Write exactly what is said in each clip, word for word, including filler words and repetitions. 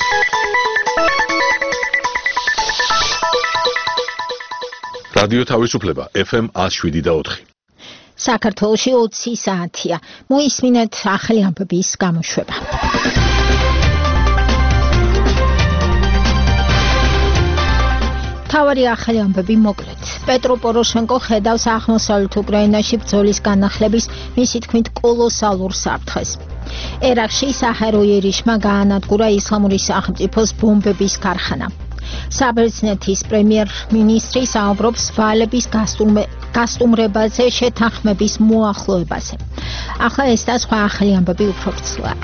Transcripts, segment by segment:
რადიო თავისუფლება ეფ ემ one oh seven და four. საქართველოში ოცი საათია. მოისმინეთ ახალი ამბების გამოშვება. თავარი ახალი ამბები მოკლედ. პეტრო პოროშენკო ხედავს აღმოსავლეთ უკრაინაში ბრძოლის განახლების მისი თქმით კოლოსალურ საფრთხეს. ერაყში საჰეროიერიშმა გაანადგურა ისლამური სახელმწიფოს ბომბების ქარხანა. საბერძნეთის პრემიერ-მინისტრი საუბრობს ვალების გასტუმრებაზე შეთანხმების მოახლოებაზე. ახლა ეს და სხვა ახალი ამბები უფრო ცუდად.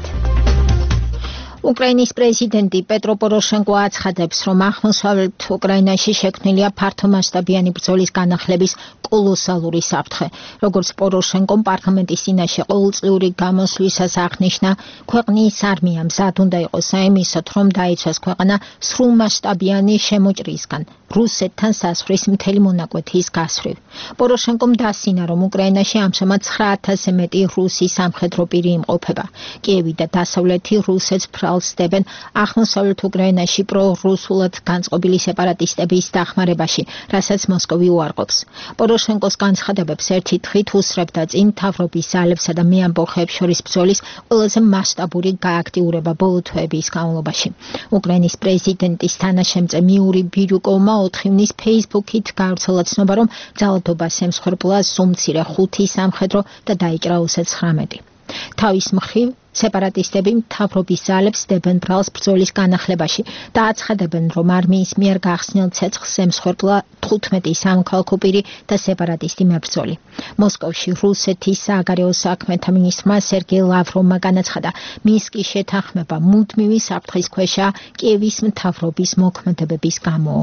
უკრაინის პრეზიდენტი პეტრო პოროშენკო აცხადებს, რომ აღმოსავლეთ უკრაინაში შექმნილია ფართომასშტაბიანი ბრძოლის განახლების კოლოსალური საფრთხე. როგორც პოროშენკომ პარლამენტის წინაშე ყოველწლიური გამოსვლისას აღნიშნა, ქვეყნის არმია მზად უნდა იყოს საიმისოდ, რომ დაიცვას ქვეყანა სრულმასშტაბიანი შემოჭრისგან, რუსეთთან საზღვრის მთელი მონაკვეთის გასწვრივ. პოროშენკომ დასცინა, რომ უკრაინაში ამჟამად ცხრა ათასზე მეტი რუსი სამხედრო პირი იმყოფება. კიევი და დასავლეთი რუსეთს დებენ აღმოსავლეთ უკრაინაში პრორუსულად განწყობილი სეპარატისტების დახმარებაში, რასაც მოსკოვი უარყოფს. პოროშენკოს განცხადებებს ერთი თვით უსწრებდა წინ მთავრობის ძალებსა და მეამბოხეებს შორის ბრძოლის ყველაზე მასშტაბური გააქტიურება ბოლო თვეების განმავლობაში. უკრაინის პრეზიდენტის თანაშემწე მიური ბირიუკოვმა ოთხივნის ფეისბუქით გავრცელა ცნობა, რომ ძალადობას ემსხვერპლა სუმცირე ხუთი სამხედრო და დაიჭრა ოცდათხმეტი. თავის მხრივ სეპარატისტები მთავრობის ძალებს დებენ ბრალს ბრძოლის განახლებაში და აცხადებენ, რომ არმიის მიერ გახსნილ ცეცხლს ემსხვერპლა თხუთმეტი სამოქალაქო პირი და სეპარატისტი მებრძოლი. მოსკოვში რუსეთის საგარეო საქმეთა მინისტრმა სერგეი ლავროვმა განაცხადა, მინსკის შეთანხმება მუდმივი საფრთხის ქვეშაა კიევის მთავრობის მოქმედებების გამო.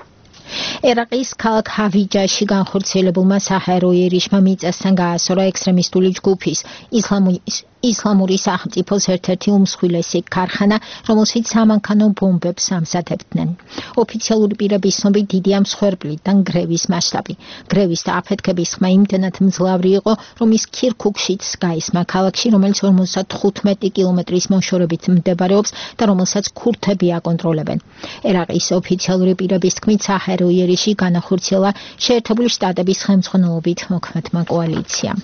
ერაყის ქალაქ ჰავიჯაში განხორციელებულმა საჰეროიერიშმა მიწასთან გაასწორა ექსტრემისტული ჯგუფის ისლამური სახელმწიფოს ერთ-ერთი უმსხვილესი ქარხანა, რომელშიც სამანქანო ბომბებს ამზადებდნენ. ოფიციალური პირების ცნობით დიდია მსხვერპლიდან გრევის მასშტაბი. გრევის და აფეთქების ხმა იმდენად მძლავრი იყო, რომ ის ქირქუქშიც გაისმა, ქალაქში, რომელიც ორმოცდათხუთმეტი კილომეტრის მოშორებით მდებარეობს და რომელსაც ქურთები აკონტროლებენ. ერაყის ოფიციალური პირების თქმით, საჰეროიერიში განახორციელა შეერთებული შტატების ხელმძღვანელობით მოქმედმა კოალიციამ.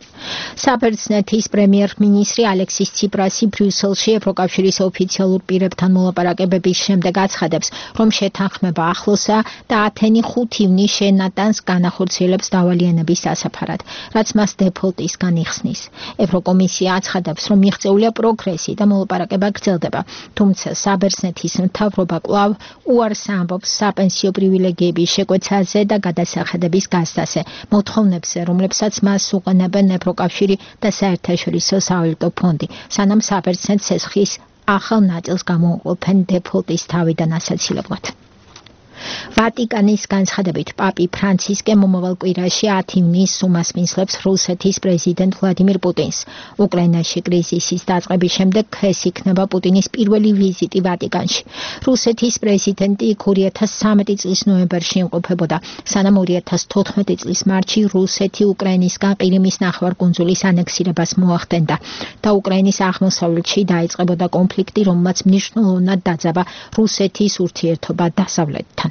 საბერძნეთის პრემიერ-მინისტრი ალექსის ციპრასი ბრიუსელში ევროკავშირის ოფიციალურ პირებთან მოლაპარაკებების შემდეგ აცხადებს, რომ შეთანხმება ახლოსაა და ათენი ხუთ ივნისს შენატანს განახორციელებს დავალიანების დასაფარად, რაც მას დეფოლტისგან იხსნის. ევროკომისია აცხადებს, რომ მიღწეულია პროგრესი და მოლაპარაკება გრძელდება, თუმცა საბერძნეთის მთავრობა კვლავ უარს ამბობს საპენსიო პრივილეგიების შეკვეცაზე და გადასახადების გაზრდაზე, მოთხოვნებზე, რომლებსაც მას უყენებენ კავშირი და საერთაშორისო სავალუტო ფონდი, სანამ საბერძნეთს ცეცხლის ახალ ნაწილს გამოუყოფენ დეფოლტის თავიდან ასაცილებლად. ვატიკანის განცხადებით, პაპი ფრანცისკე მომავალ კვირაში ათი ივნისს უმასპინძლებს რუსეთის პრეზიდენტ ვლადიმირ პუტინს. უკრაინაში კრიზისის დაწყების შემდეგ ეს იქნება პუტინის პირველი ვიზიტი ვატიკანში. რუსეთის პრეზიდენტი იქ ორი ათას ცხრამეტი წლის ნოემბერში იმყოფებოდა, სანამ ორი ათას თოთხმეტი წლის მარტში რუსეთი უკრაინისგან ყირიმის ნახევარკუნძულის ანექსირებას მოახდენდა და უკრაინის აღმოსავლეთში დაიწყებოდა კონფლიქტი, რომელმაც მნიშვნელოვნად დაძაბა რუსეთის ურთიერთობა დასავლეთთან.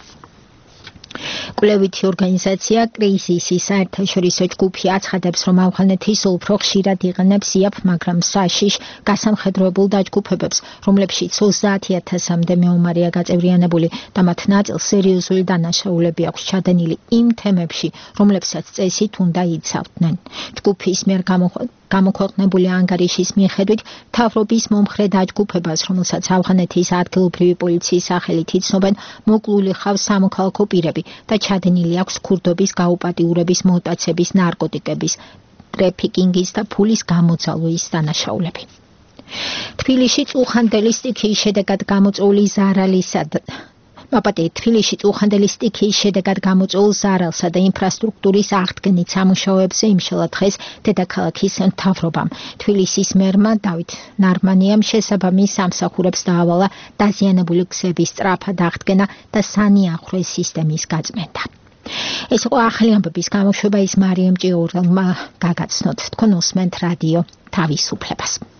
კვლევითი ორგანიზაცია კრიზისის საერთაშორისო ჯგუფი აცხადებს, რომ ავღანეთი სულ უფრო ხშირად იყენებს იაფ, მაგრამ საშიშ გასამხედროებულ დაჯგუფებებს, რომლებშიც ოცდაათი ათასამდე მეომარია გაწევრიანებული და მათ ნაწილს სერიოზული დანაშაულები აქვს ჩადენილი იმ თემებში, რომლებსაც წესით უნდა იცავდნენ. ჯგუფის მიერ გამოქვეყნებული ანგარიშის მიხედვით, მთავრობის მომხრე დაჯგუფებას, რომელსაც ავღანეთის ადგილობრივი პოლიციის სახელით იცნობენ, მოკლული ხავს სამოქალაქო პირები და ჩადენილი აქვს ქურდობის გაუპატიურების მოტაცების, ნარკოტიკების, ტრეფიკინგის და ფულის გამოძალვის დანაშაულები. თბილისში წუხანდელი სტიქიის შედეგად გამოწვეული ზარალისა მაპატე თბილისში წუხანდელი სტიქიის შედეგად გამოწვეულ ზარალსა და ინფრასტრუქტურის აღდგენით სამუშაოებზე იმშელა დღეს დედაქალაქის მთავრობამ. თბილისის მერმა დავით ნარმანიამ შესაბამის სამსახურებს დაავალა დაზიანებული გზების სწრაფად აღდგენა და სანიახვრის სისტემის გაწმენდა. ეს იყო ახალი ამბების გამოშვება, ის მარიამ ჭიურელმა გაგაცნოთ. თქვენ უსმენთ რადიო თავისუფლებას.